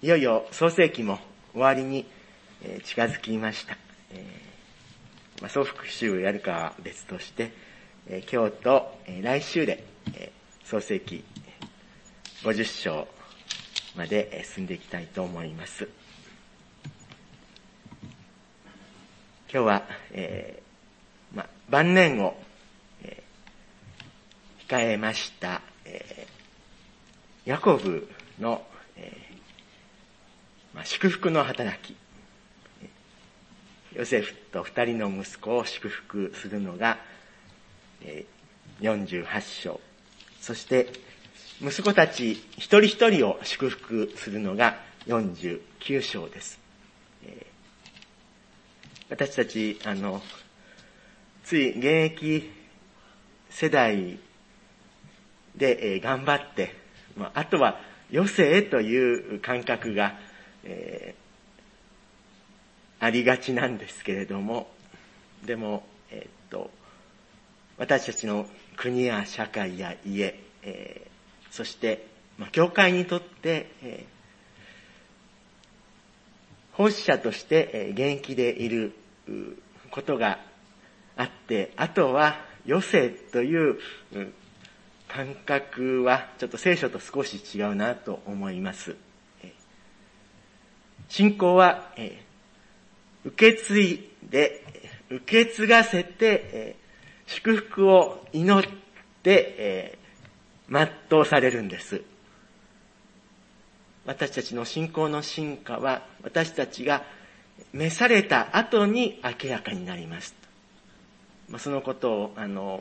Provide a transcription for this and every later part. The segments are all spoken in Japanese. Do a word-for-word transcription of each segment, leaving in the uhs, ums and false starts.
いよいよ創世記も終わりに近づきました。えーまあ、総復習をやるかは別として、えー、今日と、えー、来週で、えー、創世記ごじゅっ章まで進んでいきたいと思います。今日は、えーまあ、晩年を、えー、控えました、えー、ヤコブの、えーまあ、祝福の働き、ヨセフと二人の息子を祝福するのが、えー、よんじゅうはち章、そして息子たち一人一人を祝福するのがよんじゅうきゅう章です。えー私たち、あの、つい現役世代で、えー、頑張って、まあ、あとは余生という感覚が、えー、ありがちなんですけれども、でも、えー、っと、私たちの国や社会や家、えー、そして、まあ、教会にとって、えー奉仕者として現役でいることがあって、あとは余生という感覚はちょっと聖書と少し違うなと思います。信仰は受け継いで、受け継がせて祝福を祈って全うされるんです。私たちの信仰の進化は、私たちが召された後に明らかになります。そのことを、あの、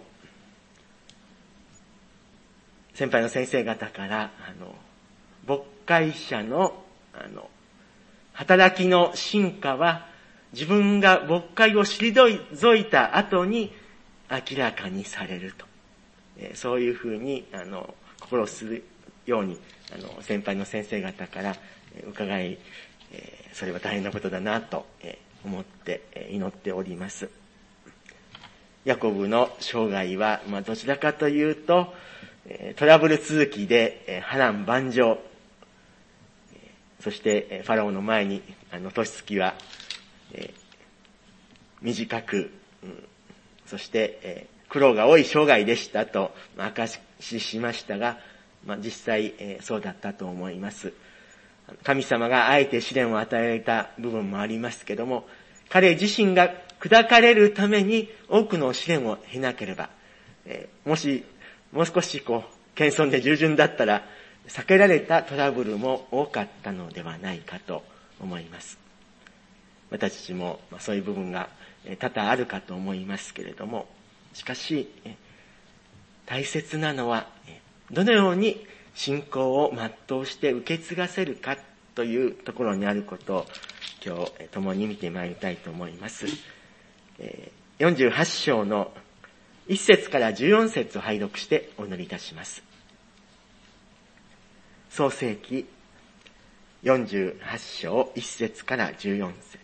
先輩の先生方から、あの、牧会者の、あの、働きの進化は、自分が牧会を退いた後に明らかにされると。そういうふうに、あの、心するように、あの、先輩の先生方から伺い、えー、それは大変なことだなと思って祈っております。ヤコブの生涯は、まあ、どちらかというと、トラブル続きで波乱万丈、そしてファラオの前に、あの、年月は、えー、短く、うん、そして、えー、苦労が多い生涯でしたと証ししましたが、まあ、実際、えー、そうだったと思います。神様があえて試練を与えられた部分もありますけども、彼自身が砕かれるために多くの試練を経なければ、えー、もしもう少しこう謙遜で従順だったら避けられたトラブルも多かったのではないかと思います。私たちも、まあ、そういう部分が多々あるかと思いますけれども、しかし大切なのはどのように信仰を全うして受け継がせるかというところにあることを今日共に見てまいりたいと思います。よんじゅうはち章のいち節からじゅうよん節を拝読してお祈りいたします。創世記よんじゅうはち章いち節からじゅうよん節。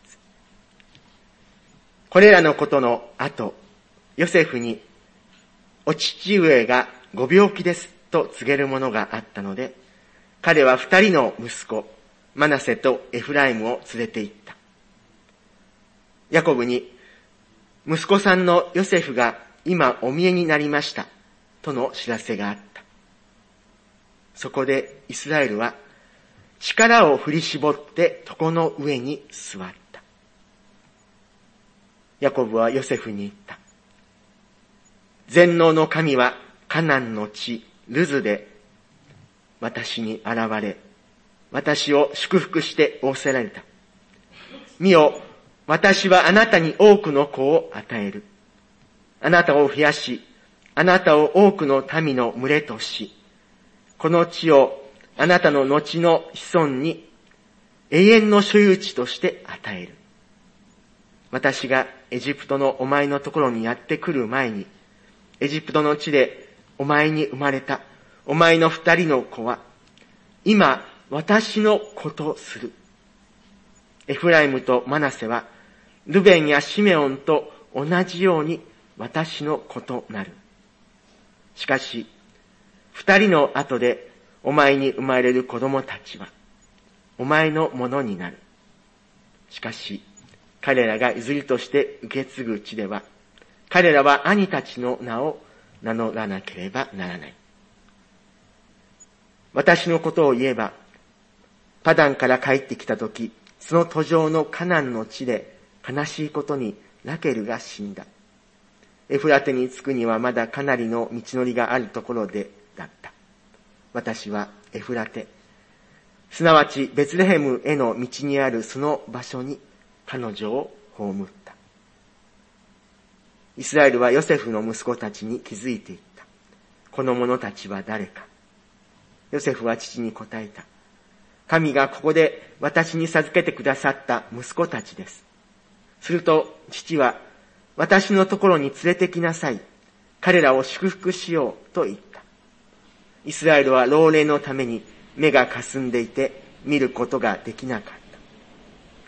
これらのことの後、ヨセフにお父上がご病気ですと告げるものがあったので、彼は二人の息子、マナセとエフライムを連れて行った。ヤコブに、息子さんのヨセフが今お見えになりました、との知らせがあった。そこでイスラエルは力を振り絞って床の上に座った。ヤコブはヨセフに言った。全能の神はカナンの地、ルズで私に現れ、私を祝福して仰せられた。見よ、私はあなたに多くの子を与える。あなたを増やし、あなたを多くの民の群れとし、この地をあなたの後の子孫に永遠の所有地として与える。私がエジプトのお前のところにやってくる前に、エジプトの地でお前に生まれたお前の二人の子は、今私の子とする。エフライムとマナセは、ルベンやシメオンと同じように私の子となる。しかし、二人の後でお前に生まれる子供たちは、 お前のものになる。しかし、彼らが譲りとして受け継ぐ地では、彼らは兄たちの名を名乗らなければならない。私のことを言えば、パダンから帰ってきたとき、その途上のカナンの地で悲しいことにラケルが死んだ。エフラテに着くにはまだかなりの道のりがあるところでだった。私はエフラテ、すなわちベツレヘムへの道にあるその場所に彼女を葬った。イスラエルはヨセフの息子たちに気づいていった。この者たちは誰か。ヨセフは父に答えた。神がここで私に授けてくださった息子たちです。すると父は、私のところに連れてきなさい。彼らを祝福しようと言った。イスラエルは老齢のために目が霞んでいて見ることができなかった。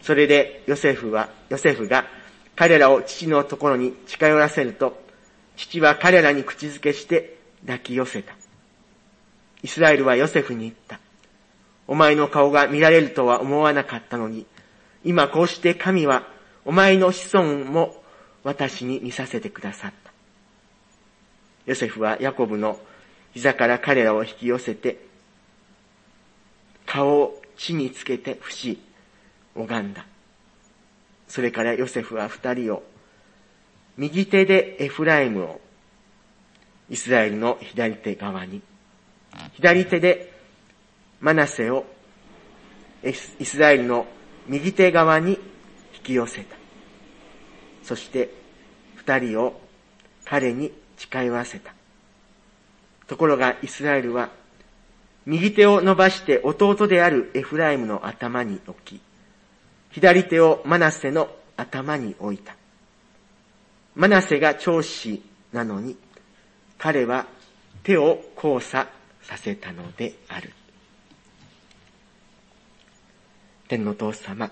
それでヨセフは、ヨセフが彼らを父のところに近寄らせると、父は彼らに口づけして抱き寄せた。イスラエルはヨセフに言った。お前の顔が見られるとは思わなかったのに、今こうして神はお前の子孫も私に見させてくださった。ヨセフはヤコブの膝から彼らを引き寄せて、顔を地につけて伏し、拝んだ。それからヨセフは二人を、右手でエフライムを、イスラエルの左手側に、左手でマナセをイスラエルの右手側に引き寄せた。そして二人を彼に近寄らせた。ところがイスラエルは右手を伸ばして弟であるエフライムの頭に置き、左手をマナセの頭に置いた。マナセが長子なのに彼は手を交差させたのである。天の父様、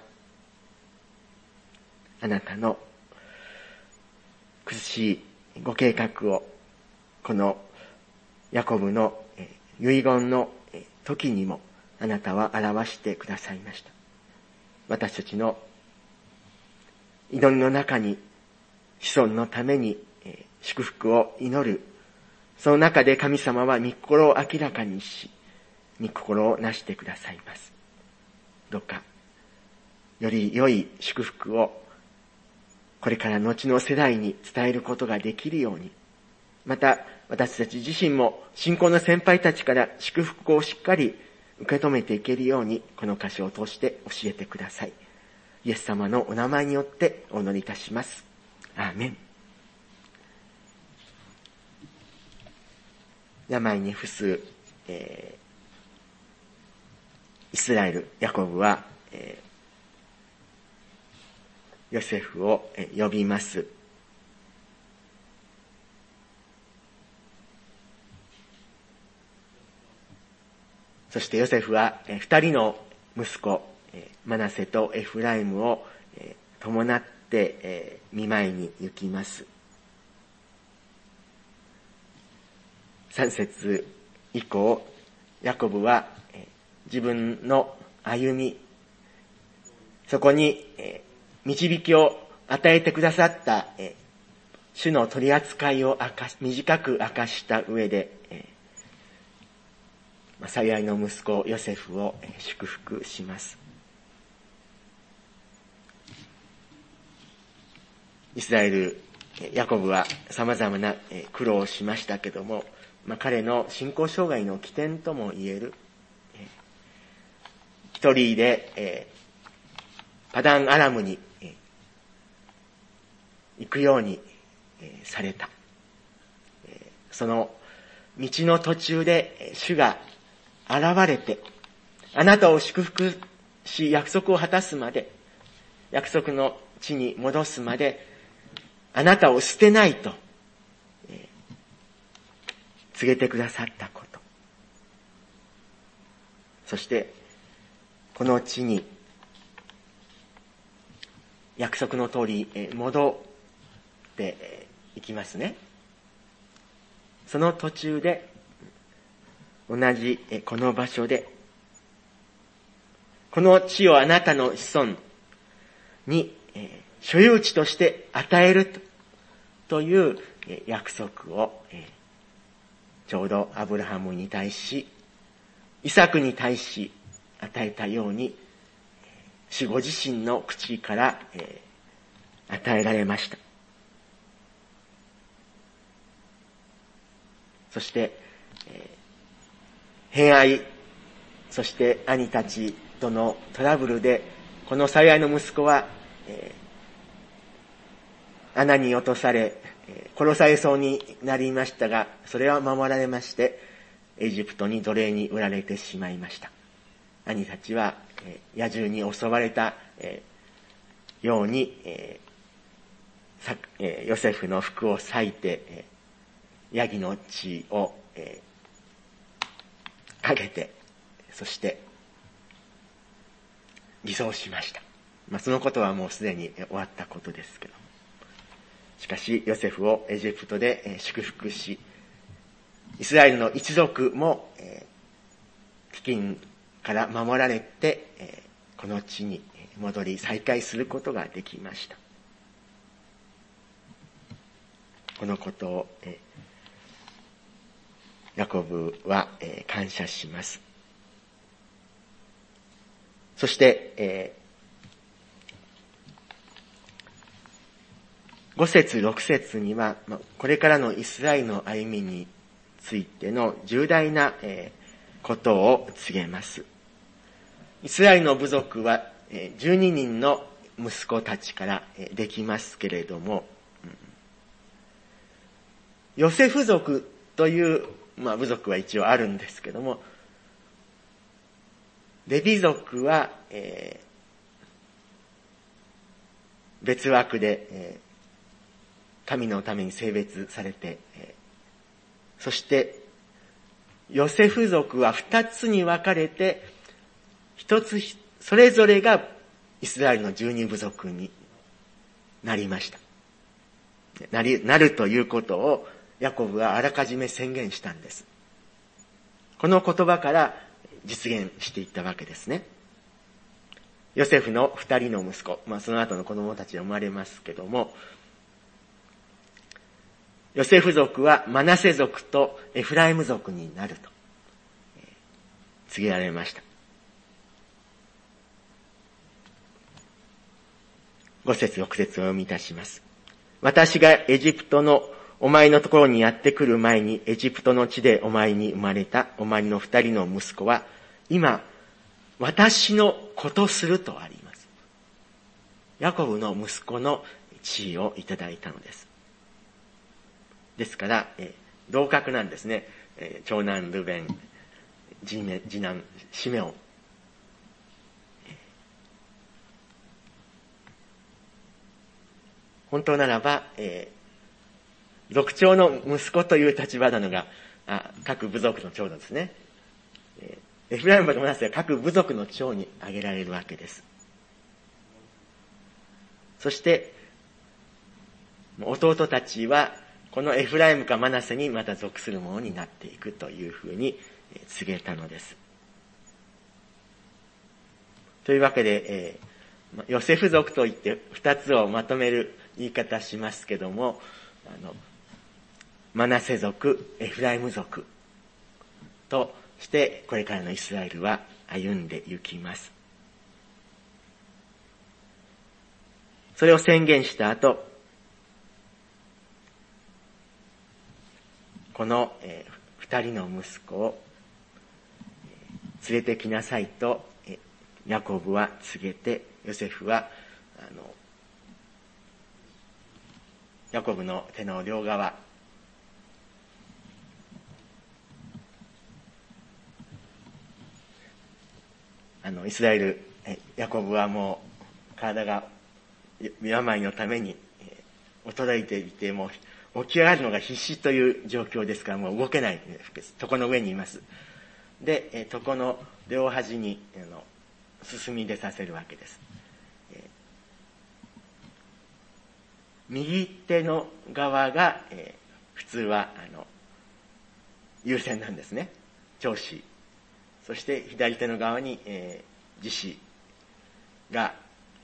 あなたの苦しいご計画をこのヤコブの遺言の時にもあなたは表してくださいました。私たちの祈りの中に子孫のために祝福を祈る、その中で神様は御心を明らかにし、御心をなしてくださいます。どうかより良い祝福をこれから後の世代に伝えることができるように、また私たち自身も信仰の先輩たちから祝福をしっかり受け止めていけるように、この箇所を通して教えてください。イエス様のお名前によってお祈りいたします。アーメン。病に伏す、えー、イスラエル、ヤコブは、えー、ヨセフを呼びます。そしてヨセフは二人の息子、マナセとエフライムを伴って見舞いに行きます。三節以降、ヤコブは自分の歩み、そこに導きを与えてくださった主の取り扱いを明かし短く明かした上で、幸いの息子ヨセフを祝福します。イスラエル、ヤコブは様々な苦労をしましたけども、まあ、彼の信仰生涯の起点とも言える、えー、一人で、えー、パダンアラムに、えー、行くように、えー、された、えー。その道の途中で主が現れて、あなたを祝福し約束を果たすまで、約束の地に戻すまで、あなたを捨てないと、えー、告げてくださったこと。そして、この地に、約束の通り、えー、戻っていきますね。その途中で、同じこの場所で、 この地をあなたの子孫に、えー、所有地として与えると、という、えー、約束を、えー、ちょうどアブラハムに対し、イサクに対し与えたように、主ご自身の口から、えー、与えられました。そして、えー、偏愛、そして兄たちとのトラブルで、この最愛の息子は、えー、穴に落とされ、えー、殺されそうになりましたが、それは守られまして、エジプトに奴隷に売られてしまいました。兄たちは、えー、野獣に襲われた、えー、ように、えーさえー、ヨセフの服を裂いて、えーヤギの血を、えー、かけて、そして偽装しました。まあ、そのことはもうすでに終わったことですけど。しかし、ヨセフをエジプトで、えー、祝福し、イスラエルの一族も、えー、飢饉から守られて、えー、この地に戻り再会することができました。このことを、えーヤコブは、えー、感謝します。そして、えー、ご節ろく節には、ま、これからのイスラエルの歩みについての重大な、えー、ことを告げます。イスラエルの部族は、えー、じゅうににんの息子たちから、えー、できますけれども、うん、ヨセフ族というまあ部族は一応あるんですけども、レビ族は、えー、別枠で、えー、神のために性別されて、えー、そしてヨセフ族は二つに分かれて、一つそれぞれがイスラエルの十二部族になりました。なり、なるということをヤコブはあらかじめ宣言したんです。この言葉から実現していったわけですね。ヨセフの二人の息子、まあその後の子供たちが生まれますけども、ヨセフ族はマナセ族とエフライム族になると告げられました。ご節ろく節を読みいたします。私がエジプトのお前のところにやってくる前に、エジプトの地でお前に生まれたお前の二人の息子は、今、私の子とするとあります。ヤコブの息子の地位をいただいたのです。ですから、え同格なんですね。え長男ルベン、次男シメオン。本当ならば、えー族長の息子という立場なのが、あ各部族の長ですね。えー、エフライムとマナセは各部族の長に挙げられるわけです。そして、弟たちは、このエフライムかマナセにまた属するものになっていくというふうに告げたのです。というわけで、えー、ヨセフ族といって二つをまとめる言い方しますけども、あの、マナセ族、エフライム族としてこれからのイスラエルは歩んで行きます。それを宣言した後、この、えー、二人の息子を、えー、連れてきなさいと、えー、ヤコブは告げて、ヨセフはあのヤコブの手の両側、あの、イスラエル、ヤコブはもう、体が病のために、衰えていて、もう、起き上がるのが必死という状況ですから、もう動けないです。床の上にいます。で、床の両端に、あの、進み出させるわけです。右手の側が、えー、普通は、あの、優先なんですね。長子。そして左手の側に、えー、次子が、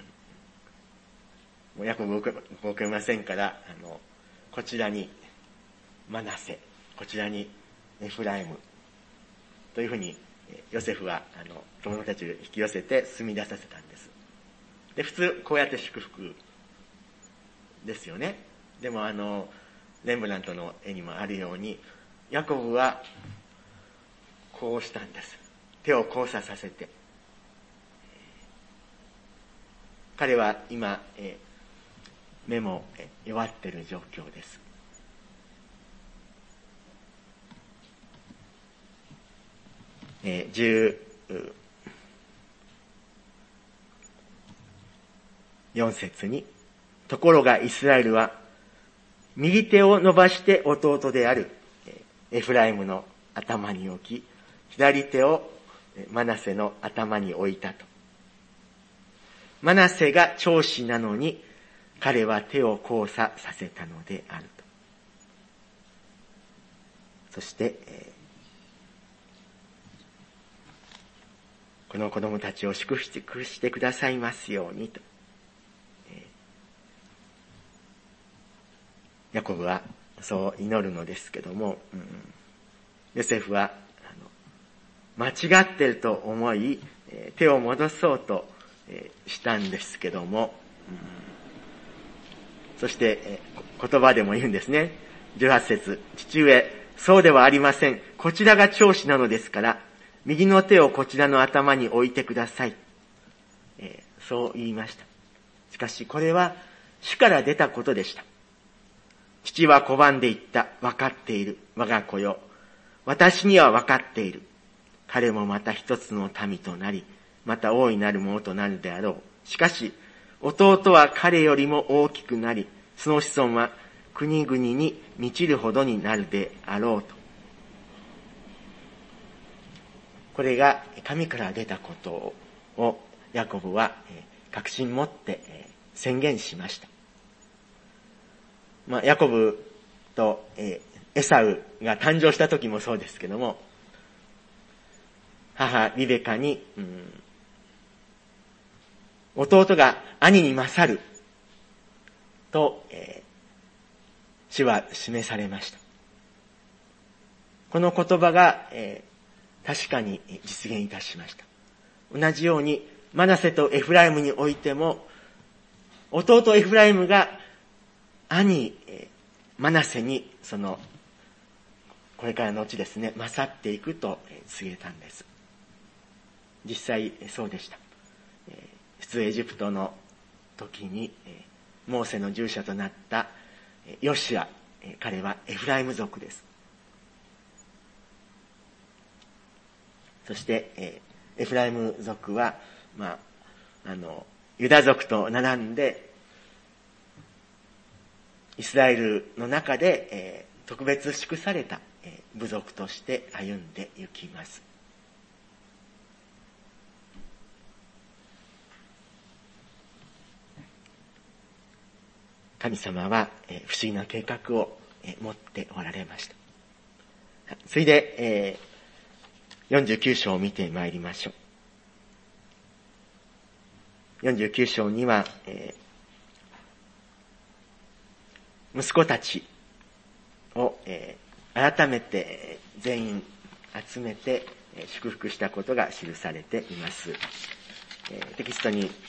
もうヤコブ動けませんから、あの、こちらにマナセ、こちらにエフライム、というふうに、ヨセフは、あの、子供たちを引き寄せて住み出させたんです。で、普通、こうやって祝福ですよね。でも、あの、レンブラントの絵にもあるように、ヤコブは、こうしたんです。手を交差させて。彼は今、え目も弱っている状況です。えー、じゅうよん節に、ところがイスラエルは、右手を伸ばして弟であるエフライムの頭に置き、左手をマナセの頭に置いたと。マナセが長子なのに、彼は手を交差させたのであると。そして、えー、この子供たちを祝福してくださいますようにと。えー、ヤコブはそう祈るのですけども、うん、ヨセフはあの間違ってると思い、えー、手を戻そうと、えー、したんですけども、うんそして、言葉でも言うんですね。じゅうはち節、父上、そうではありません。こちらが長子なのですから、右の手をこちらの頭に置いてください。えー、そう言いました。しかし、これは主から出たことでした。父は拒んで言った。わかっている。我が子よ。私にはわかっている。彼もまた一つの民となり、また大いなるものとなるであろう。しかし、弟は彼よりも大きくなり、その子孫は国々に満ちるほどになるであろうと。これが神から出たことをヤコブは確信持って宣言しました。まあ、ヤコブとエサウが誕生した時もそうですけども、母リベカに、うん弟が兄に勝ると、えー、主は示されました。この言葉が、えー、確かに実現いたしました。同じようにマナセとエフライムにおいても、弟エフライムが兄、えー、マナセにそのこれからの後ですね勝っていくと告げたんです。実際そうでした。出エジプトの時にモーセの従者となったヨシュア、彼はエフライム族です。そしてエフライム族は、まあ、あのユダ族と並んでイスラエルの中で特別祝された部族として歩んで行きます。神様は不思議な計画を持っておられました。次いでよんじゅうきゅう章を見てまいりましょう。よんじゅうきゅう章には息子たちを改めて全員集めて祝福したことが記されています。テキストに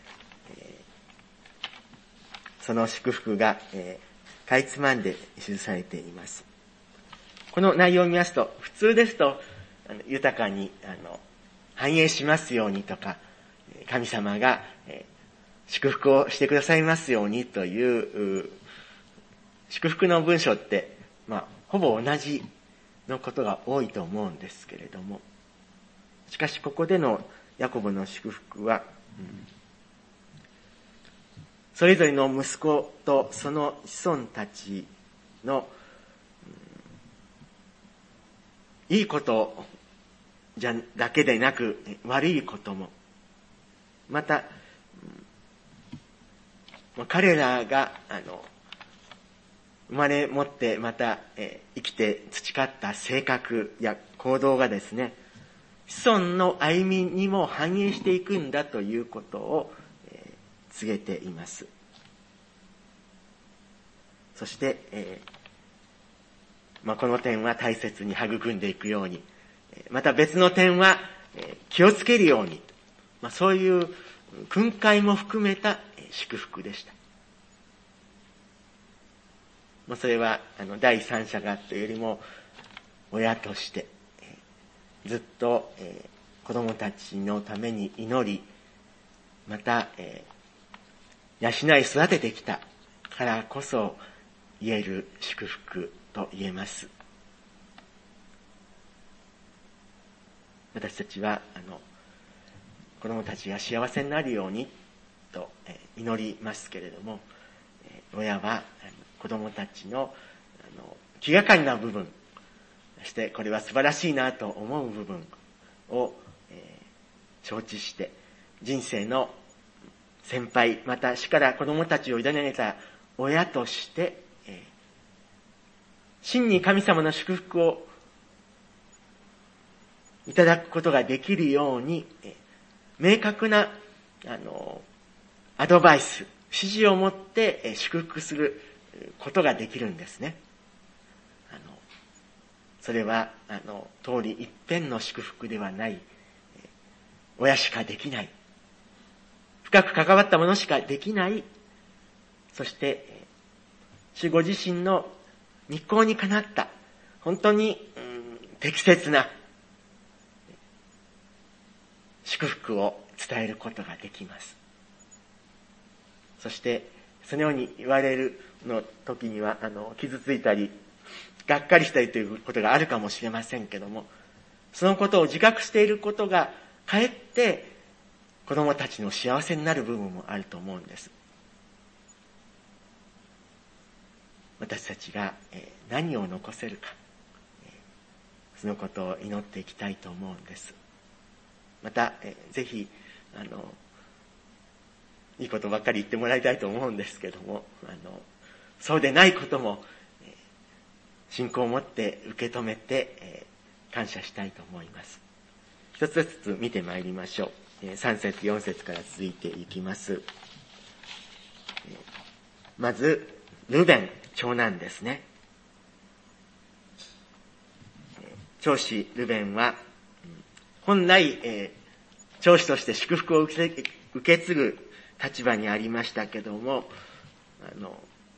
その祝福が、えー、かいつまんで記されています。この内容を見ますと、普通ですと、あの豊かにあの繁栄しますようにとか、神様が、えー、祝福をしてくださいますようにという、う祝福の文章って、まあ、ほぼ同じのことが多いと思うんですけれども、しかしここでのヤコブの祝福は、うんそれぞれの息子とその子孫たちの、うん、いいことじゃだけでなく悪いこともまた、うん、彼らがあの生まれ持ってまた、えー、生きて培った性格や行動がですね子孫の歩みにも反映していくんだということを、えー、告げています。そして、えーまあ、この点は大切に育んでいくように、また別の点は、えー、気をつけるように、まあ、そういう訓戒も含めた祝福でした。まあ、それはあの第三者がというよりも親として、えー、ずっと、えー、子供たちのために祈り、また、えー、養い育ててきたからこそ言える祝福と言えます。私たちはあの子供たちが幸せになるようにと、えー、祈りますけれども、えー、親は子供たちの、あの気がかりな部分、そしてこれは素晴らしいなと思う部分を、えー、承知して、人生の先輩、また死から子供たちを委ねた親として、えー、真に神様の祝福をいただくことができるように、えー、明確なあのアドバイス、指示を持って、えー、祝福することができるんですね。あのそれはあの通り一遍の祝福ではない、えー、親しかできない、深く関わったものしかできない、そして、えー、主ご自身の日光にかなった本当に、うん、適切な祝福を伝えることができます。そしてそのように言われるの時にはあの傷ついたりがっかりしたりということがあるかもしれませんけども、そのことを自覚していることがかえって子供たちの幸せになる部分もあると思うんです。私たちが何を残せるか、そのことを祈っていきたいと思うんです。またぜひあのいいことばっかり言ってもらいたいと思うんですけども、あのそうでないことも、えー、信仰を持って受け止めて、えー、感謝したいと思います。一つずつ見てまいりましょう。えー、さん節よん節から続いていきます。えー、まずルベン、長男ですね。えー、長子ルベンは本来、えー、長子として祝福を受け、受け継ぐ立場にありましたけども、あの、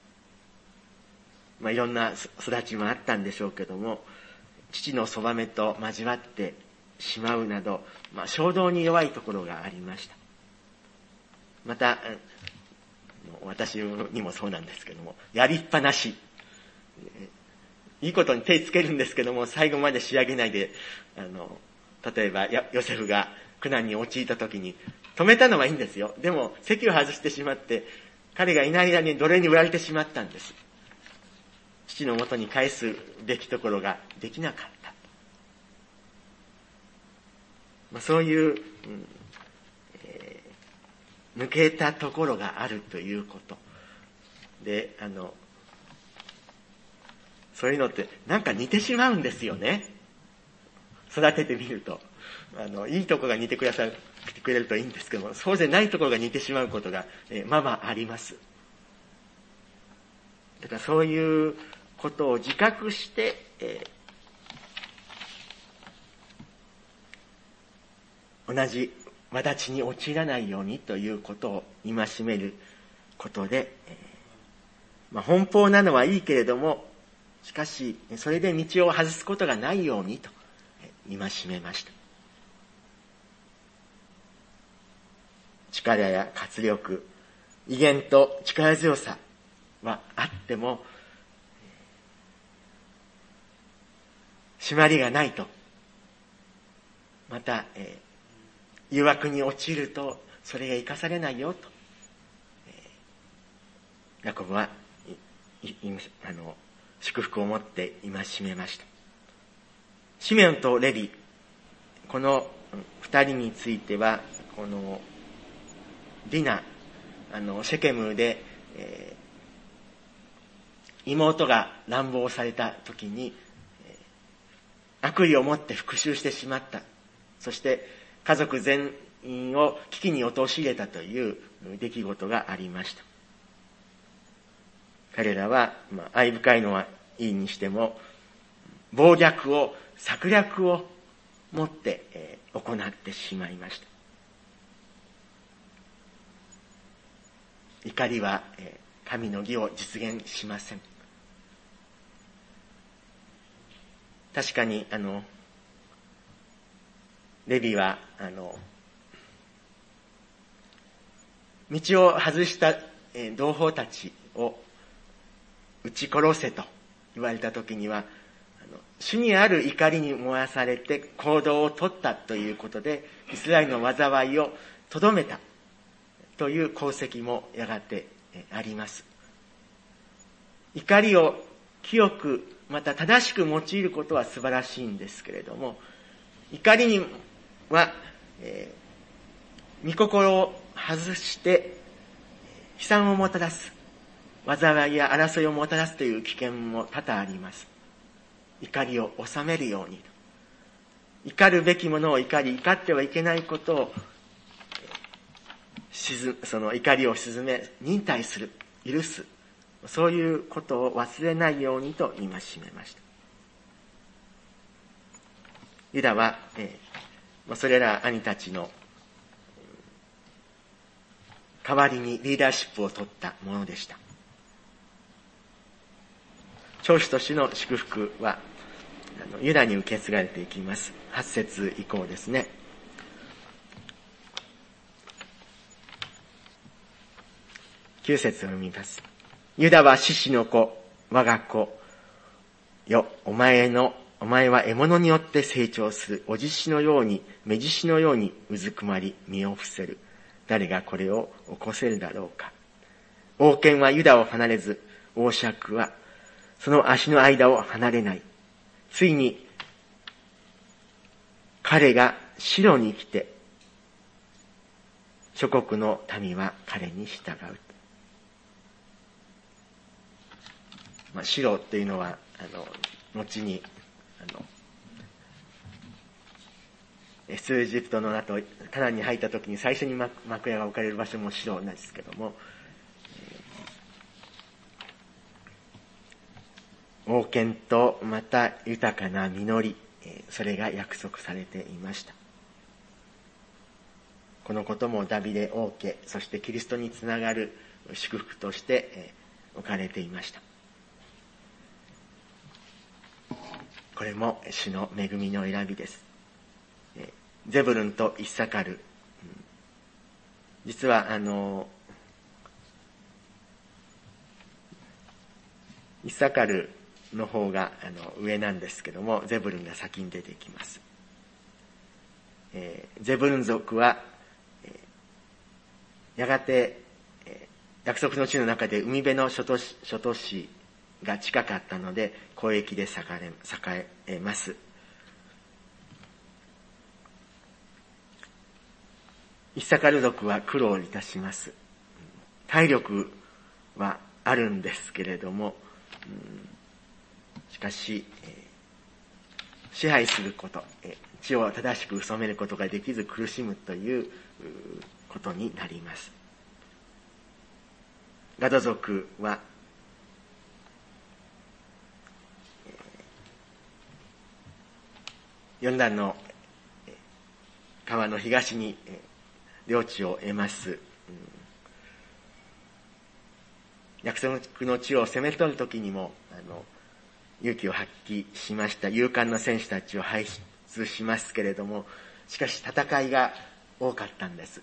まあ、いろんな育ちもあったんでしょうけども、父のそばめと交わってしまうなど、まあ、衝動に弱いところがありました。また、私にもそうなんですけども、やりっぱなし。いいことに手つけるんですけども、最後まで仕上げないで、あの、例えばヨセフが苦難に陥った時に、止めたのはいいんですよ。でも席を外してしまって、彼がいない間に奴隷に売られてしまったんです。父の元に返すべきところができなかった。まあ、そういう、うんえー、抜けたところがあるということで、あのそういうのってなんか似てしまうんですよね。育ててみると。あの、いいところが似てくださる、来てくれるといいんですけども、そうでないところが似てしまうことが、えー、まあまああります。だからそういうことを自覚して、えー、同じ轍に陥らないようにということを戒めることで、えーまあ、奔放なのはいいけれども、しかしそれで道を外すことがないようにと戒めました。力や活力、威厳と力強さはあっても、締まりがないと、また、えー、誘惑に陥るとそれが生かされないよと、えー、ヤコブはいいあの祝福を持って戒めました。シメオンとレビ、この二人については、このディナ、あのシェケムで、えー、妹が乱暴された時に、えー、悪意を持って復讐してしまった。 そして家族全員を危機に陥れたという出来事がありました。彼らは、まあ、愛深いのはいいにしても、暴虐を、策略を持って、えー、行ってしまいました。怒りは、えー、神の義を実現しません。確かに、あの、レビは、あの、道を外した、えー、同胞たちを撃ち殺せと言われたときには、あの主にある怒りに燃やされて行動を取ったということで、イスラエルの災いをとどめたという功績もやがてあります。怒りを清く、また正しく用いることは素晴らしいんですけれども、怒りには、えー、御心を外して悲惨をもたらす、災いや争いをもたらすという危険も多々あります。怒りを収めるように、怒るべきものを怒り、怒ってはいけないことをその怒りを鎮め、忍耐する、許す、そういうことを忘れないようにと戒めました。ユダは、えー、それら兄たちの代わりにリーダーシップを取ったものでした。長子と子の祝福はあのユダに受け継がれていきます。はち節以降ですね。きゅう節を読みます。ユダは獅子の子、我が子よ、お前のお前は獲物によって成長する。お獅子のように、目獅子のようにうずくまり身を伏せる。誰がこれを起こせるだろうか。王権はユダを離れず、王爵はその足の間を離れない。ついに彼がシロに来て、諸国の民は彼に従う。まあ、シロっていうのはあの後にあの出エジプトの後カナンに入った時に最初に幕屋が置かれる場所もシロなんですけども、王権とまた豊かな実り、それが約束されていました。このこともダビデ王家、そしてキリストにつながる祝福として置かれていました。これも主の恵みの選びです。ゼブルンとイッサカル、実はあのイッサカルの方があの上なんですけども、ゼブルンが先に出てきます。えー、ゼブルン族は、えー、やがて、えー、約束の地の中で海辺の諸都市、諸都市が近かったので交易で栄え、栄えます。イッサカル族は苦労いたします。体力はあるんですけれども、うんしかし、えー、支配すること、えー、地を正しく染めることができず苦しむということになります。ガド族は、えー、ヨルダンの川の東に、えー、領地を得ます、うん、約束の地を攻め取るときにもあの勇気を発揮しました。勇敢な戦士たちを輩出しますけれども、しかし戦いが多かったんです。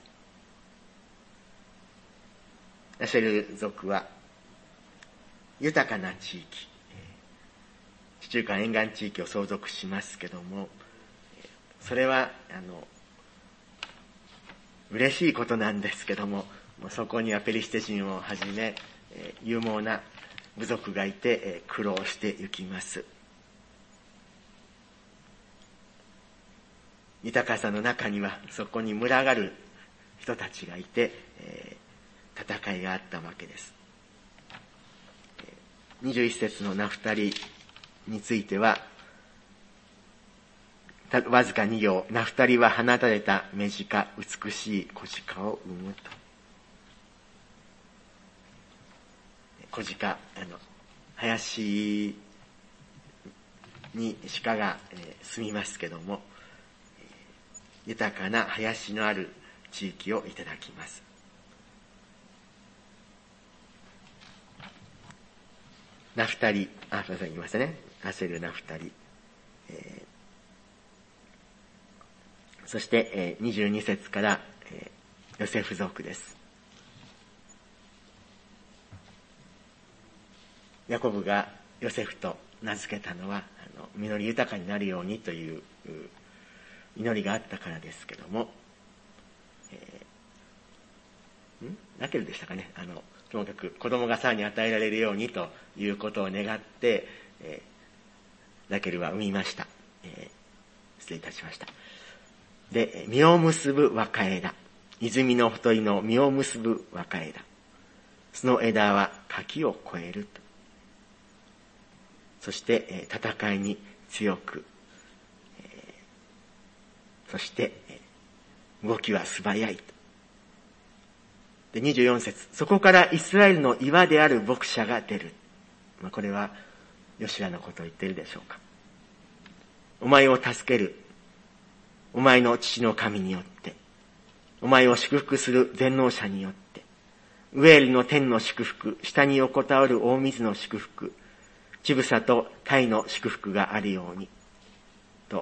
アシェル族は豊かな地域、地中海沿岸地域を相続しますけども、それはあの嬉しいことなんですけども、そこにはペリシテ人をはじめ勇猛な部族がいて苦労してゆきます。豊かさの中にはそこに群がる人たちがいて、えー、戦いがあったわけです。にじゅういち節のナフタリについては、 わずかに行、ナフタリは放たれた目鹿、美しい小鹿を産むと。小鹿、あの、林に鹿が、えー、住みますけども、えー、豊かな林のある地域をいただきます。ナフタリ、あ、そうそう言いましたね。アセル、ナフタリ。えーそして、えー、にじゅうに節から、えー、ヨセフ族です。ヤコブがヨセフと名付けたのは、あの、実り豊かになるようにという祈りがあったからですけども、えー、んラケルでしたかね。あの、ともかく子供がさらに与えられるようにということを願って、えー、ラケルは産みました。えー、失礼いたしました。で、実を結ぶ若枝。泉のほとりの実を結ぶ若枝。その枝は柿を越えると。そして、戦いに強く、そして、動きは素早いと。で、にじゅうよん節。そこからイスラエルの岩である牧者が出る。まあ、これは、ヨシュアのことを言っているでしょうか。お前を助ける。お前の父の神によって、お前を祝福する全能者によって、ウェールの天の祝福、下に横たわる大水の祝福、乳房と鯛の祝福があるように、と、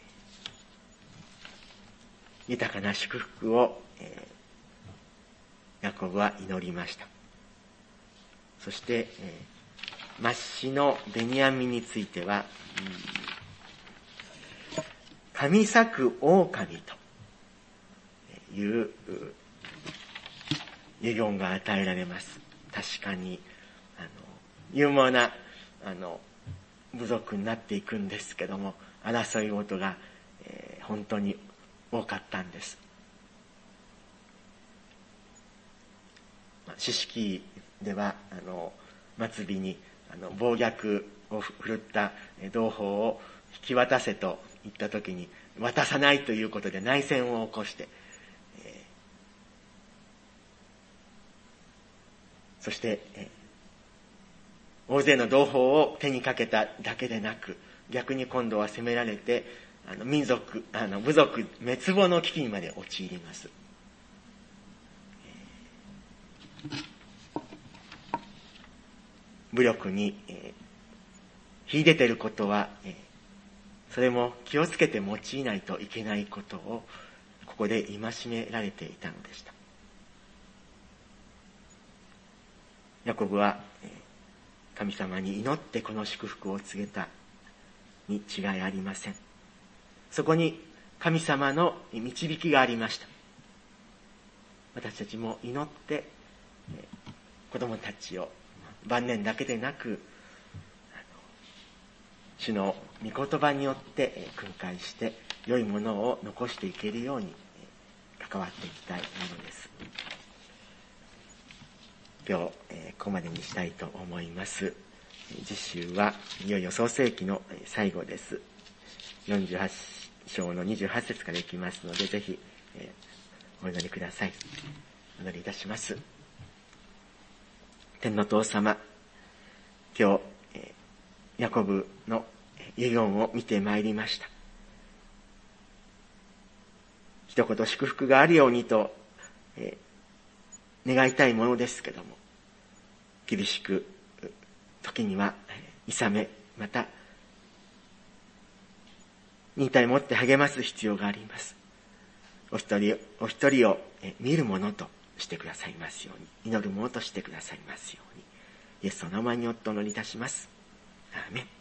えー、豊かな祝福を、えー、ヤコブは祈りました。そして、えー、末子のベニヤミンについては、うん神咲く狼という遺言が与えられます。確かに、あの、有名な、あの、部族になっていくんですけども、争い事が、えー、本当に多かったんです。四式では、あの、末尾に、あの、暴虐を振るった同胞を引き渡せと言ったときに、渡さないということで内戦を起こして、えー、そして、えー、大勢の同胞を手にかけただけでなく、逆に今度は攻められて、あの民族、あの部族滅亡の危機にまで陥ります。えー、武力に、えー、秀でていることは、えーそれも気をつけて用いないといけないことをここで戒められていたのでした。ヤコブは神様に祈ってこの祝福を告げたに違いありません。そこに神様の導きがありました。私たちも祈って子供たちを晩年だけでなく主の御言葉によって訓戒して良いものを残していけるように関わっていきたいものです。今日ここまでにしたいと思います。次週はいよいよ創世記の最後です。よんじゅうはち章のにじゅうはち節からいきますので、ぜひお祈りください。お祈りいたします。天の父様、今日ヤコブの遺言を見てまいりました。一言祝福があるようにと、えー、願いたいものですけども、厳しく時にはいさめ、また忍耐を持って励ます必要があります。お一人お一人を見るものとしてくださいますように、祈るものとしてくださいますように、イエスの名前によってお祈りいたします。アーメン。